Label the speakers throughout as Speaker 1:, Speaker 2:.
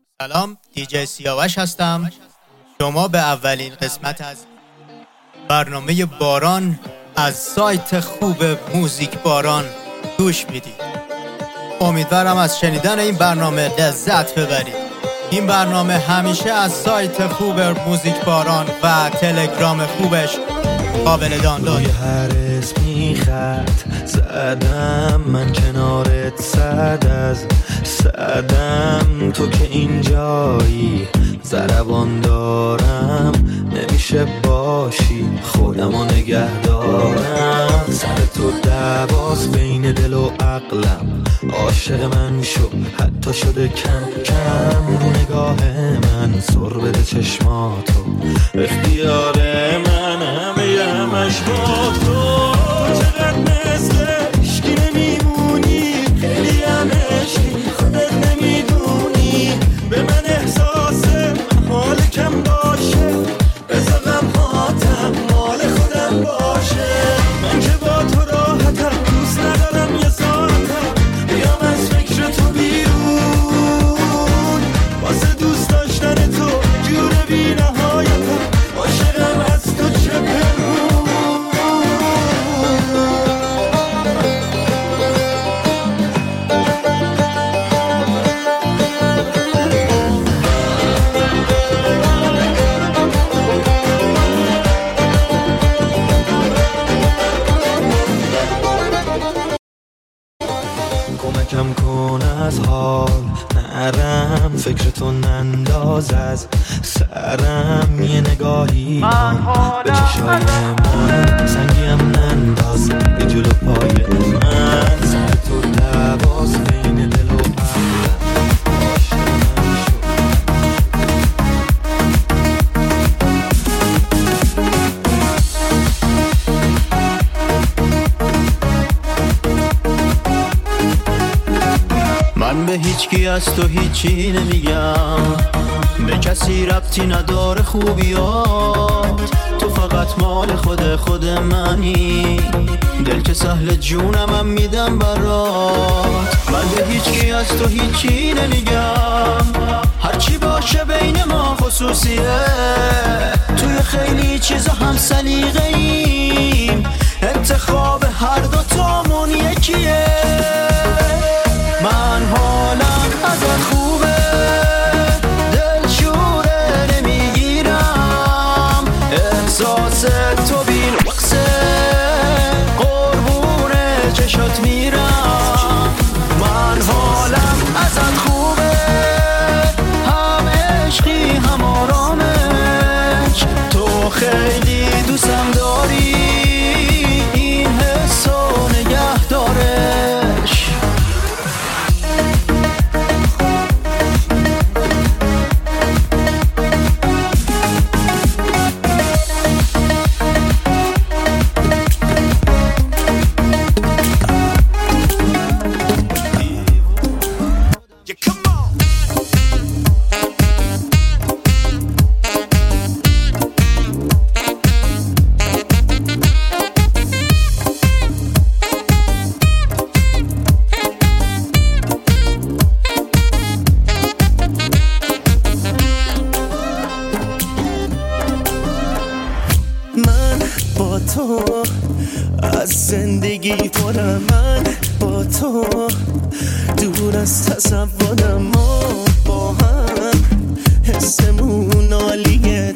Speaker 1: سلام، دیجی سیاوش هستم. شما به اولین قسمت از برنامه باران از سایت خوب موزیک باران گوش میدید. امیدوارم از شنیدن این برنامه لذت ببرید. این برنامه همیشه از سایت خوب موزیک باران و تلگرام خوبش قابل دانلود.
Speaker 2: هر اسمی خط زدم من کنارت، صد از صدم تو که اینجایی ضربان دارم، نمیشه باشی خودمو نگه دارم. سر تو دعواست بین دل و عقلم، عاشق من شو حتی شده کم کم. رو نگاه من سر بده چشماتو، اختیار من همش با تو. چقدر مثل عشقی نمیمونی، خیلی هم عشقی خودت نمیدونی. به من احساس حال کم باشه، بذار غمهاتم مال خودم باشه. من که با تو راحتم، دوست ندارم یه ساعتم بیام از فکر تو بیرون. واسه دوست داشتن تو جور بی نهایتم، عاشقم از تو چه پنهون. کمکم کن از حال نرم، فکرتو ننداز از سرم. یه نگاهی به چشای من، سنگیم ننداز یه جلو پای من. سر تو دعواز بین دل و عقلم،
Speaker 1: من به هیچ کی از تو هیچی نمیگم، به کسی ربطی نداره خوبیات. تو فقط مال خود منی، دل که سهل جونم میدم برات. من به هیچ کی از تو هیچی نمیگم، هرچی باشه بین ما خصوصیه. توی خیلی چیزا هم سلیقه ایم، انتخاب هر دو تامون یکیه. من حالم ازت خوبه، دل شوره نمیگیرم، احساس تو بی نقصه، قربون چشات میرم. من حالم ازت خوبه، هم عشقی هم آرامش، تو خیلی دوستم داری، این حسو نگه دارش.
Speaker 2: تو از زندگی پرم، من با تو دور از تصورم. ما با هم حسمون عالیه،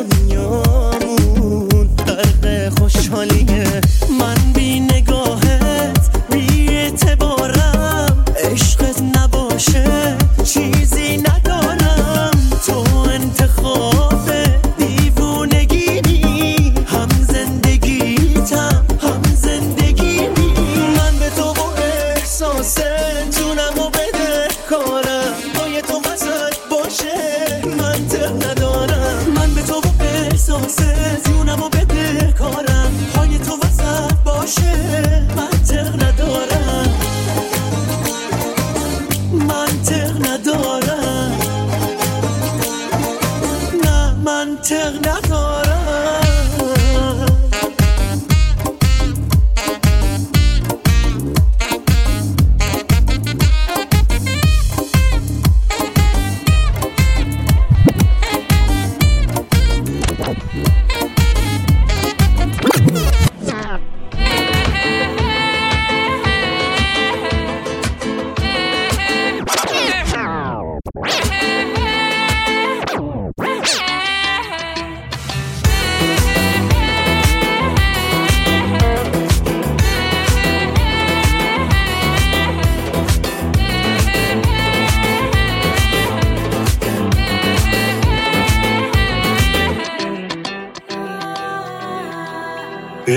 Speaker 2: دنیامون غرق خوشحالیه. من بی نگاهت بی اعتبارم، عشقت نباشه چیزی ندارم. تو انتخاب دیوونگی، هم زندگیتم هم زندگیمی. من به تو با احساس جونمو بده کارم، پای تو وسط باشه منطق ندارم. من به تو با احساس جونمو بده کارم، پای تو وسط باشه منطق ندارم، منطق ندارم.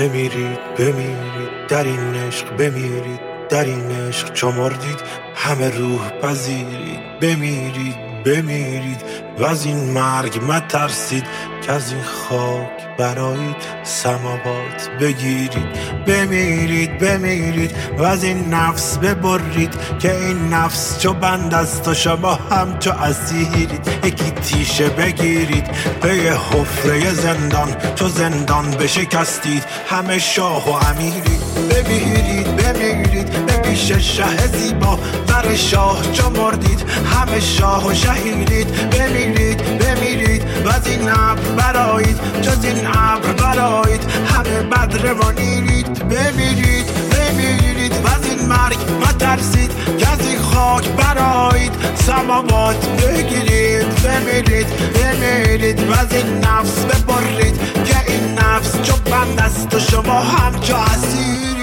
Speaker 3: بمیرید بمیرید در این عشق، بمیرید در این عشق چو مردید همه روح پذیرید. بمیرید بمیرید و از این مرگ مترسید که از این خاک برایید سماوات بگیرید. بمیرید بمیرید و از این نفس ببرید که این نفس چو بند است و شما هم چو اسیرید. یکی تیشه بگیرید پی حفره زندان، چو زندان بشکستید همه شاه و امیرید. بمیرید بمیرید به پیش شه زیبا، بر شاه چو مردید همه شاه و شهیرید. بمیرید بمیرید و از این ابر برایید، جز این ابر برایید همه بدروانیرید. بمیرید بمیرید و از این مرگ مترسید که از این خاک برایید سماوات بگیرید. بمیرید بمیرید و از این نفس ببرید که این نفس چو بند است و شما هم چو اسیرید.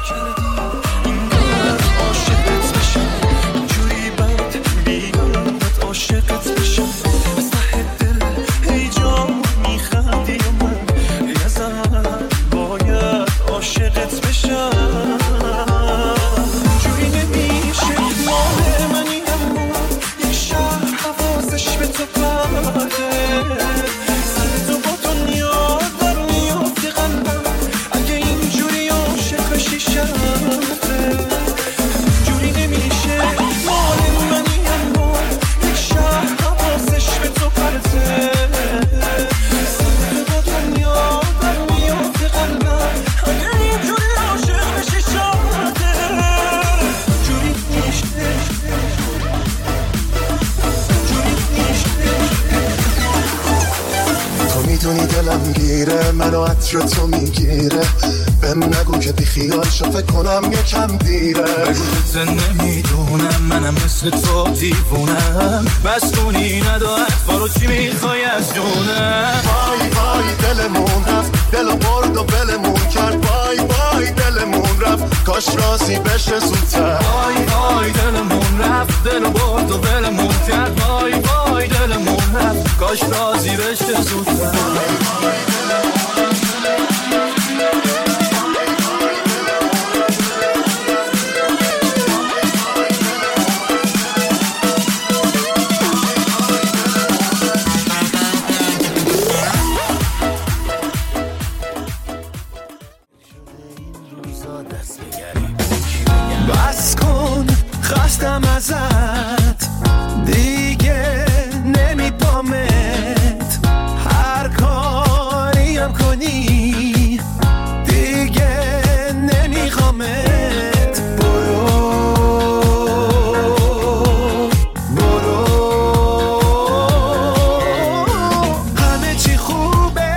Speaker 4: عاشقت بشم از ته دل، ای جان میخندی و من یه زن باید عاشقت بشم. جوری نمیشه ماه منی اما یک شهر حواسش به تو پرده، سر تو با دنیا در میافتی قلبم اگه اینجوری عاشق بشی شرطه. جوری نمیشه ماه منی اما حواسش به تو پرده، سر با دنیا در میافتی قلبم اگه اینجوری عاشق بشی شرطه. جوری میشه
Speaker 5: تو میدونی دلم گیره، منو عطر تو میگیره، بهم نگو که بی خیال شو فکر کنم یکم دیره.
Speaker 1: بگو تو نمیدونم منم مثل تو دیوونم، بس کنی ندارد فارو چی میخوای از جونم.
Speaker 5: وای وای دلمون رفت، دلو برد و بلمون کرد. وای وای دلمون رفت، کاش راضی بشه زودتر.
Speaker 1: وای وای دلمون رفت، دلو برد و بلمون کرد. وای وای دلمون رفت، کاش راضی بشه زودتر.
Speaker 2: بس کن خستم ازت دیگه نمیپامت، هر کاریم کنی دیگه نمیخوامت. برو برو همه چی خوبه،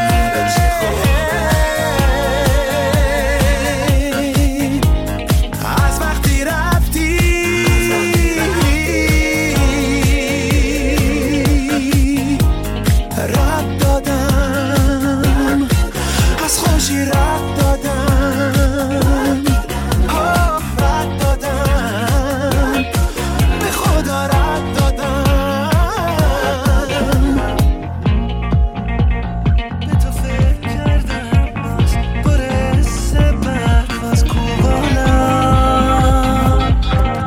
Speaker 2: از وقتی رفتی رد دادم، از خوشی رد دادم، رد دادم، به خدا رد دادم. به تو فکر کردم باز برس برف از کوبانم،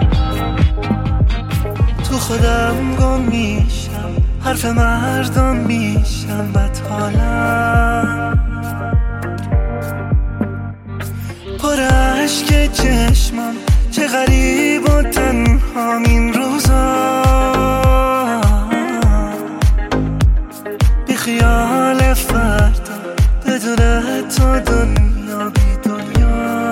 Speaker 2: تو خودم گم میشم، حرف مردم میشم بدحالم. پر عشق چشمم چه غریب و تنهام این روزا، بی خیال فردا بدون تو دنیا بی دنیا.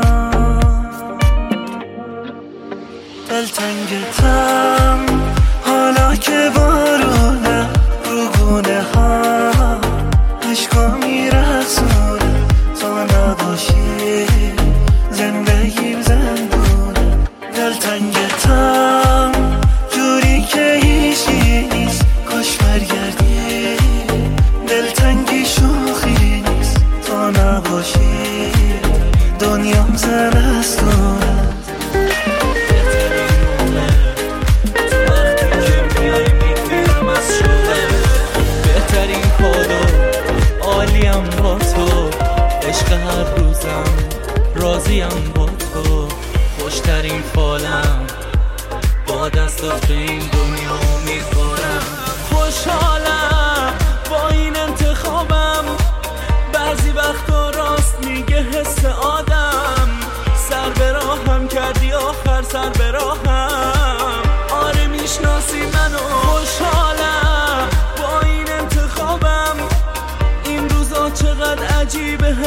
Speaker 2: دلتنگتم حالا که بارونه رو گونه ها، عشقا میرسونه تو نباشی زندگیم زندونه. دلتنگتم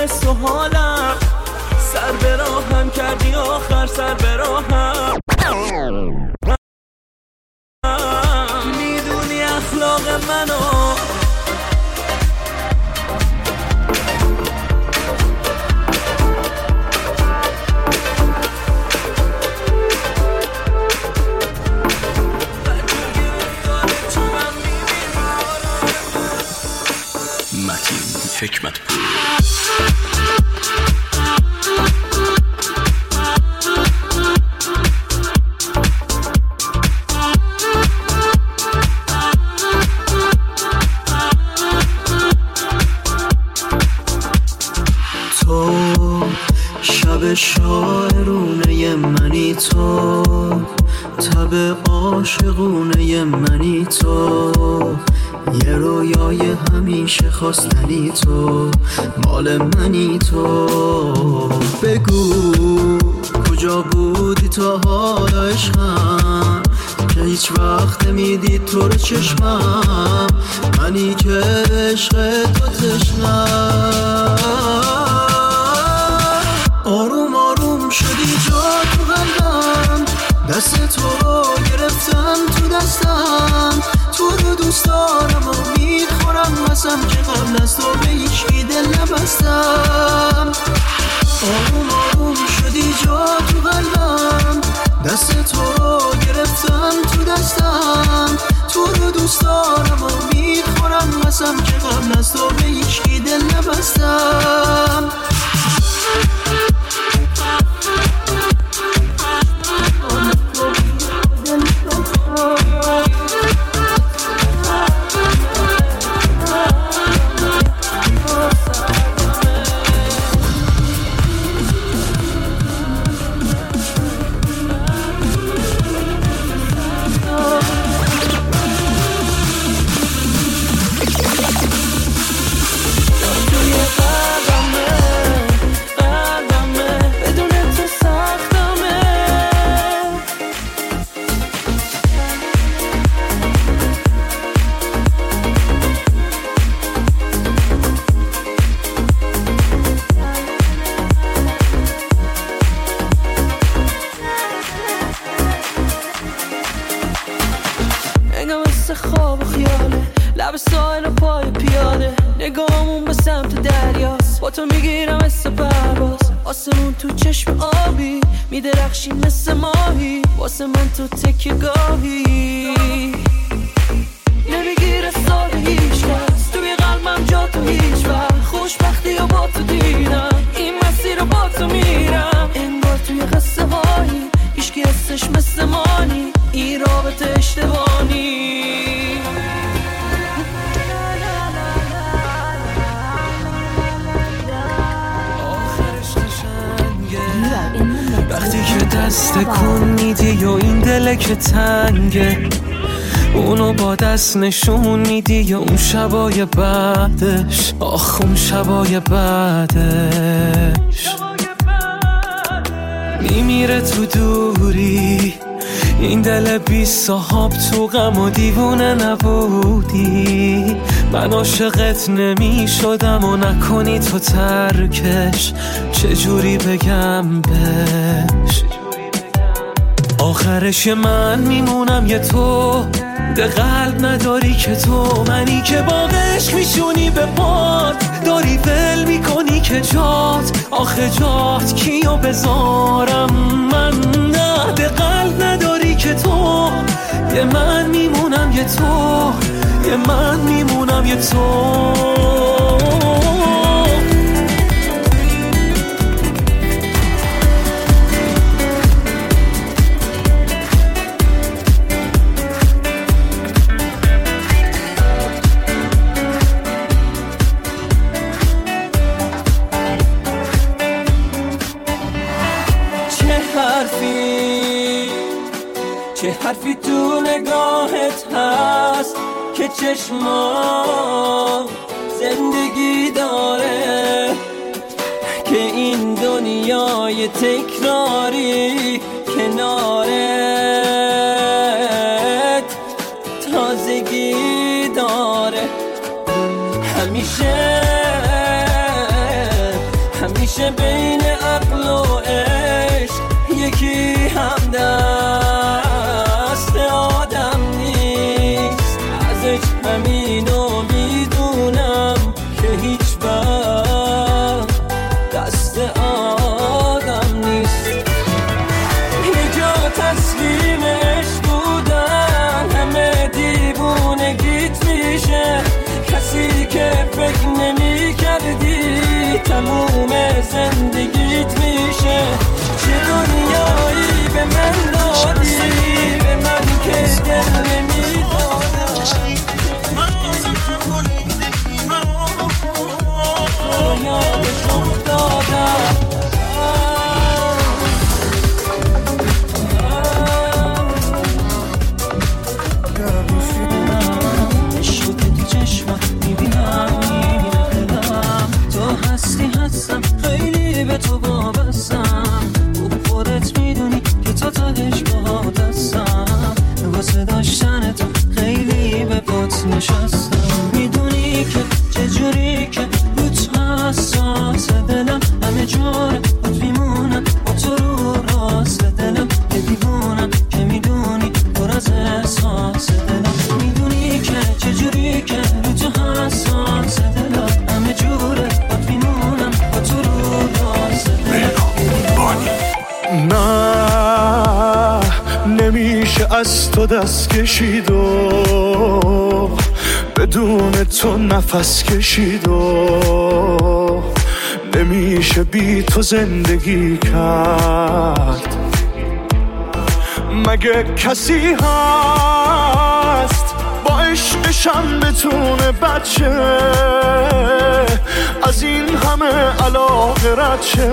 Speaker 6: حس و حالم، سر به راهم کردی آخر سر به راهم. میدونی اخلاق منو
Speaker 1: حکمت پور.
Speaker 2: تو شب شاعرونه منی، تو تب عاشقونه منی، تو یه رویای همیشه خواستنی، تو مال منی، تو بگو کجا بودی تا حالا عشقم که هیچ وقت نمیدید تو رو چشمم، منی که عشق تو تشنم. آروم آروم شدی جا تو قلبم، دست تو رو گرفتم تو دستم، تو رو دوست دارم و میخورم واسم که قبل از تو به هیچی دل نبستم. آروم آروم شدی جا تو قلبم، دست تو رو گرفتم تو دستم، تو رو دوست دارم و میخورم واسم که قبل از تو به هیچی دل نبستم.
Speaker 6: خواب و خیاله، لب ساحل و پای پیاده، نگاهمون به سمت دریاست، با تو میگیرم مثل پرواز، آسمون تو چشم آبی میدرخشی مثل ماهی، واسه من تو تکیه گاهی نمیگیره ساده هیچ کس، توی قلبم جا تو هیچ وقت، خوشبختی و با تو دیدم، این مسیر رو با تو میرم، انگار توی قصه هایی هیچکی هستش مثل مانی، این رابطه اشتباهی. وقتی که دست کن میدی و این دله که تنگه، اونو با دست نشون میدی یا اون شبای بعدش، آخ اون شبای بعدش میمیره تو دوری، این دل بی صاحب تو غم و دیوونه نبودی، من عاشقت نمی شدم و نکنی تو ترکش، چجوری بگم بهش، آخرش من میمونم یه تو، به قلب نداری که تو، منی که با عشق میشونی به پات، داری ول میکنی که جات، آخه جات کیو بذارم من، نه به قلب نداری که تو، یه من میمونم یه تو، یه من میمونم یه تو. چه حرفی تو نگاهت هست که چشما زندگی داره، که این دنیای تکراری کنارت تازگی داره، همیشه همیشه بین عقل و عشق یکی هم دست آدم نیست. ازش همینو میدونم که هیچ وقت دست آدم نیست. یه جا تسلیم عشق بودن همه دیوونگیت میشه، کسی که فکر نمی کردی تموم زندگیت میشه. چه دنیایی به من دادی، به من که دل نمیدادم، یادش افتادم. خیلی به تو وابستم، خودت میدونی که تا تهش باهات هستم. واسه داشتن تو خیلی به پات نشستم. میدونی که چجوری که رو تو حساس دلم، همه جور خود میمونم با تو رو راست دلم. که دیوونم که میدونی پر از احساس دلم. میدونی که چجوری که رو تو حساس دلم، همه جور خود میمونم با تو رو راست دلم.
Speaker 5: نه نمیشه از تو دست کشید و بدون تو نفس کشید و نمیشه بی تو زندگی کرد. مگه کسی هست با عشقشم بتونه بچه از این همه علاقه رد شه؟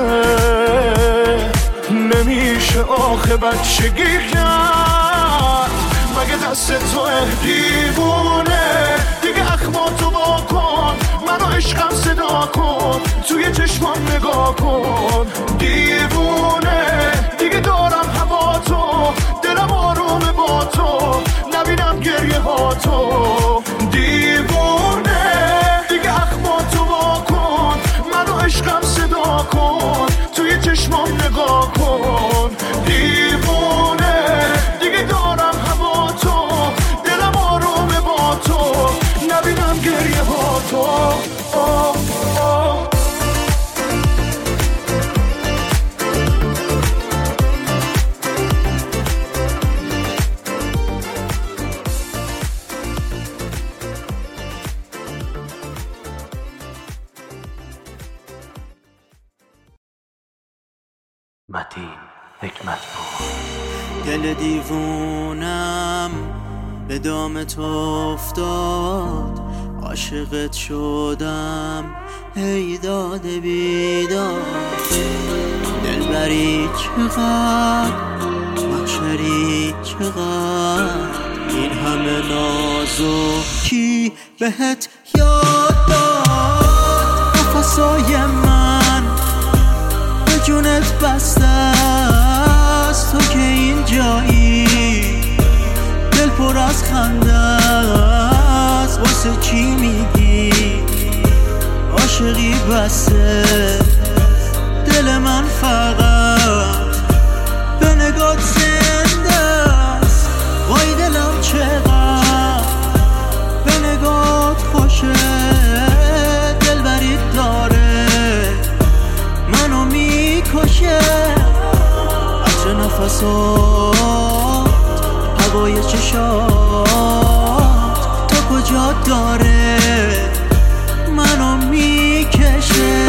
Speaker 5: نمیشه آخه بچگی کرد. مگه دست تو دیوونه دیگه اخماتو با کن، منو عشقم صدا کن، توی چشمام نگاه کن. دیوونه دیگه دارم هوا تو، دلم آرومه با تو، نبینم گریه ها تو. دیوونه دیگه اخماتو با کن، منو عشقم صدا کن، توی چشمام نگاه کن. دیوونه دیگه دارم هوا تو، دلم آرومه با تو، نبینم گریه ها تو.
Speaker 1: متین حکمت‌پور. دل دیوونم به دام تو افتاد، عاشقت شدم ای داد بیداد. دلبری چقدر، محشری چقدر، این همه نازو کی بهت یاد داد؟ نفسای من به جونت بسته است، تو که این جایی دل پر از خنده است. واسه چی میگی عاشقی بسته؟ دل من فقط به نگات زنده است. وای دلم چقدر به نگات خوشه، دلبری داره منو میکشه. عطر نفسات، هوای چشات، تا کجا داره منو میکشه.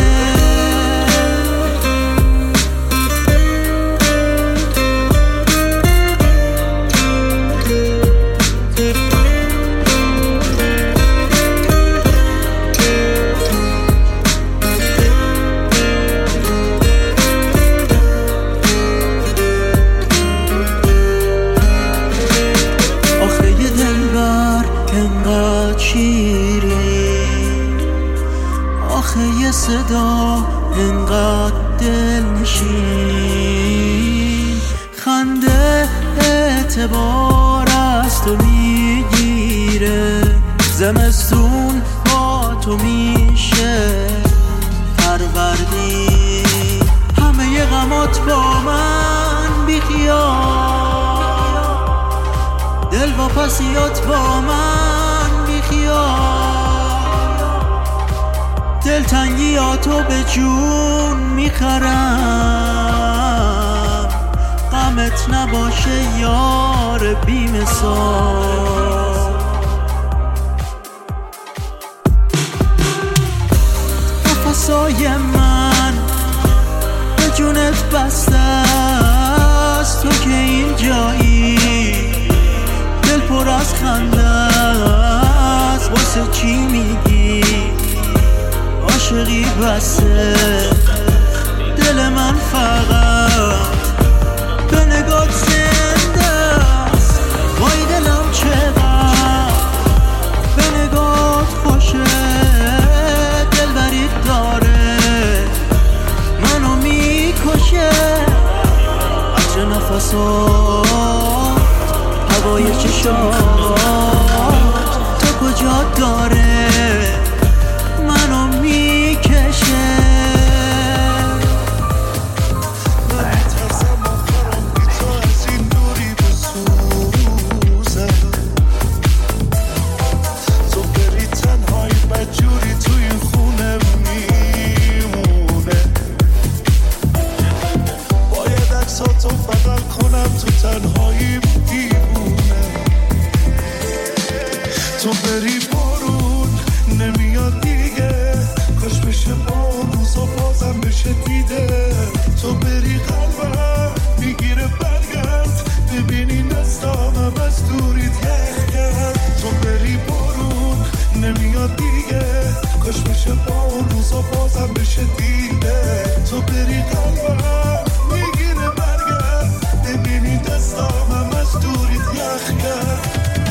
Speaker 1: صدا انقدر دلنشین، خنده اعتبار از تو میگیره. زمستون با تو میشه فروردین. نفسیات با من بیخیال، دلتنگیاتو به جون میخرم، غمت نباشه یار بی‌مثال. نفسای من به جونت بسته است، تو که این جایی دل پر از خنده است. واسه چی میگی عاشقی بسته؟ دل من فقط به نگات زنده است. وای دلم چقدر به نگات خوشه، دلبریت داره منو میکشه. عطر نفسات، هوای چشات، تو کجا داره منو میکشه.
Speaker 4: تو بری بارون نمیاد دیگه، کاش بشه بارون و بازم بشه دیده. تو بری قلبم میگیره برگرد، ببینی دستامم از دوریت یخ کرد. تو بری بارون نمیاد دیگه، کاش بشه بارون و بازم بشه دیده. تو بری قلبم میگیره برگرد، ببینی دستامم از دوریت یخ کرد.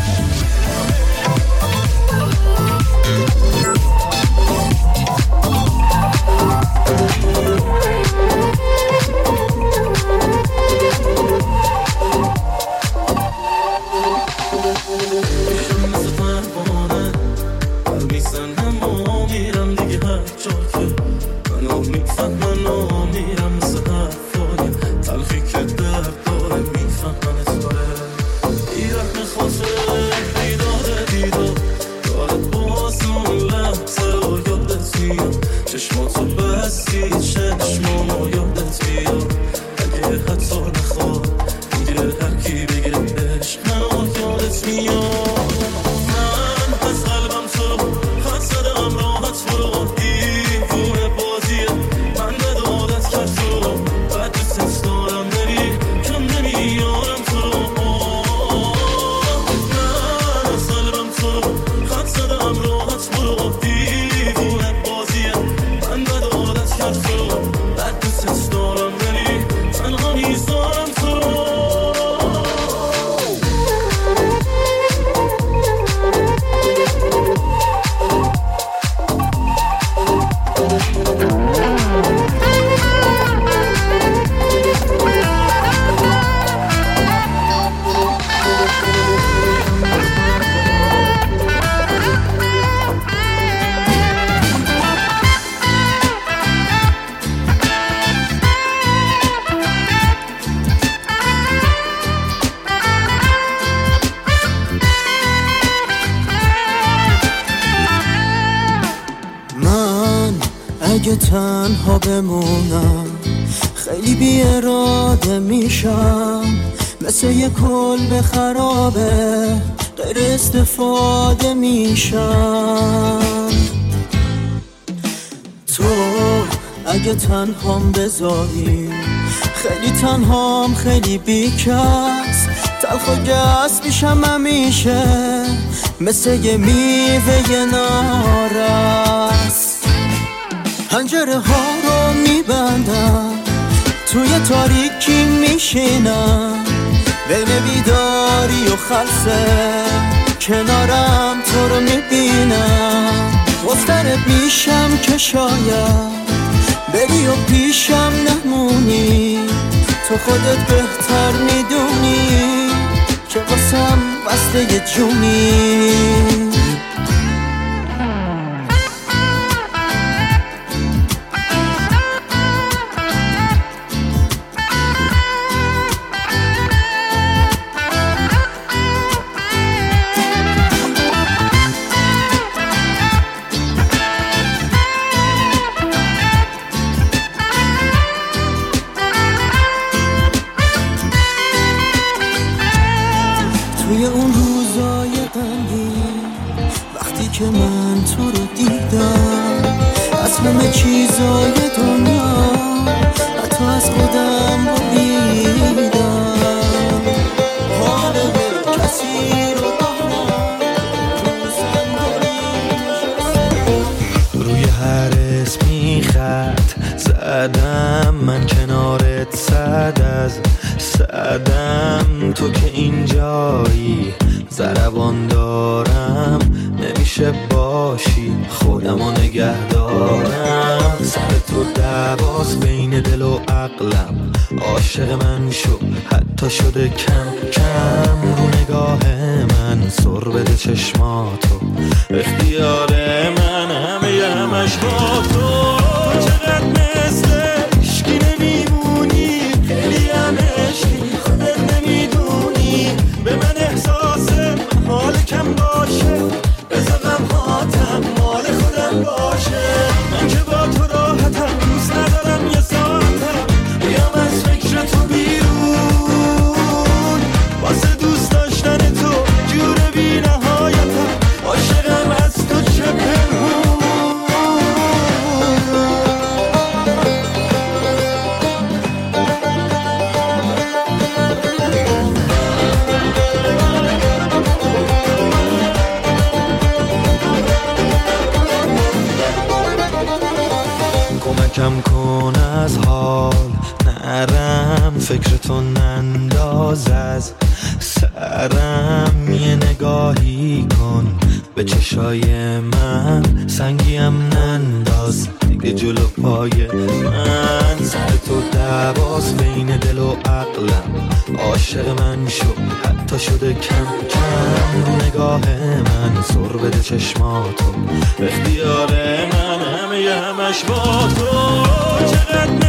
Speaker 1: اگه تنها بمونم خیلی بی اراده میشم، مثل یه کلبه خرابه غیر استفاده میشم. تو اگه تنهام بذاری خیلی تنهام، خیلی بیکس، تلخ و گس میشم همیشه، مثل یه میوه نارس. پنجره ها رو میبندم، توی تاریکی میشینم، بین بیداری و خلسه کنارم تو رو میبینم. مضطرب میشم که شاید بری و پیشم نمونی، تو خودت بهتر میدونی که واسم بسته جونی. که من تو رو دیدم از همه چیزای دنیا حتی از خودم بریدم حال کسی رو روی هر اسمی خط زدم من کنارت صد از صدم تو که اینجایی ضربان دارم نمیشه باشی خودمو نگه دارم سر تو دعواست بین دل و عقلم عاشق من شو حتی شده کم کم رو نگاه من سر بده چشماتو اختیار من همش با تو چقدر مثل عشقی نمیمونی خیلی هم عشقی خودت نمیدونی به من احساس حال کم باشه بذارم هاتم مال خودم باشه من که با تو راحتم دوست ندارم یه ساعتم بیام از فکر تو بیرون واسه دوست داشتن تو جور بی نهایتم عاشقم از تو چه پنهون کم کن از حال نرم فکرتو ننداز از سرم یه نگاهی کن به چشای من سنگیم ننداز دیگه جلو پای من سر تو دعواست بین دل و عقلم عاشق من شو حتی شده کم کم رو نگاه من سر بده چشماتو اختیار من همش با تو چقدر